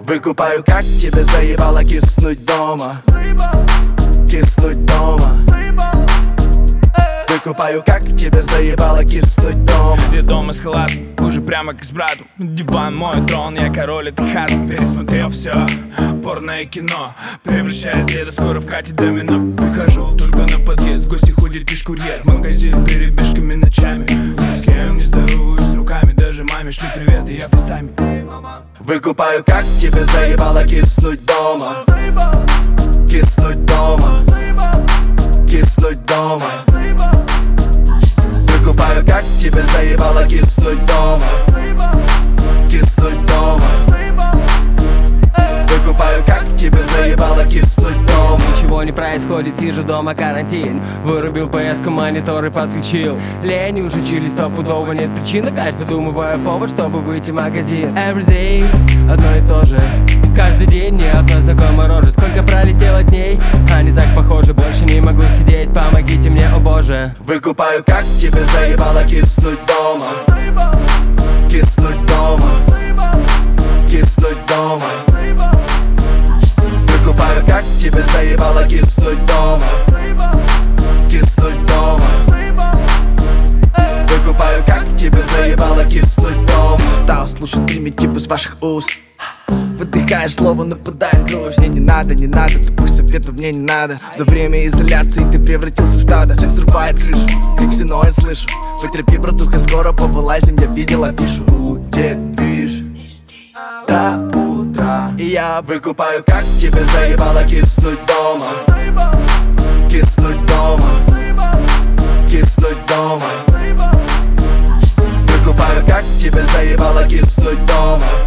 Выкупаю, как тебе заебало киснуть дома. Киснуть дома. Выкупаю, как тебе заебало киснуть дома. Я дома с халатом, уже прямо как с братом. Диван мой трон, я король этой хаты. Пересмотрел все, порное кино. Превращаюсь в деда, скоро в Кате домино. Выхожу только на подъезд, в гости ходит лишь курьер. Магазин перебежками ночами. Ни с кем не здороваюсь руками. Даже маме шлю привет, и я фейстайме. Выкупаю, как тебе заебало киснуть дома. Киснуть дома. Киснуть дома. Выкупаю, как тебе заебало киснуть дома. Киснуть дома. Выкупаю, как тебе заебало киснуть дома. Ничего не происходит, сижу дома, карантин. Вырубил PS-ку, мониторы подключил. Лень уже чили, стопудово нет причин. Опять выдумываю повод, чтобы выйти в магазин. Everyday, одно и то же. Каждый день ни одной знакомой рожи. Сколько пролетело дней, они так похожи. Больше не могу сидеть, помогите мне, о боже. Выкупаю, как тебе заебало киснуть дома. Киснуть дома. Киснуть дома. Выкупаю, как тебе заебало киснуть дома. Киснуть дома. Выкупаю, как тебе заебало киснуть дома. Устал слушать примитив из ваших уст. Выдыхаешь слово, нападает грусть. Мне не надо, тупых советов мне не надо. За время изоляции ты превратился в стадо. Всех взрывает крышу, крик всего я слышу. Потерпи, братуха, скоро повылазим, я видел афишу. Будет движ до утра. И я выкупаю, как тебе заебало киснуть дома. Киснуть дома. Киснуть дома. Выкупаю, как тебе заебало киснуть дома.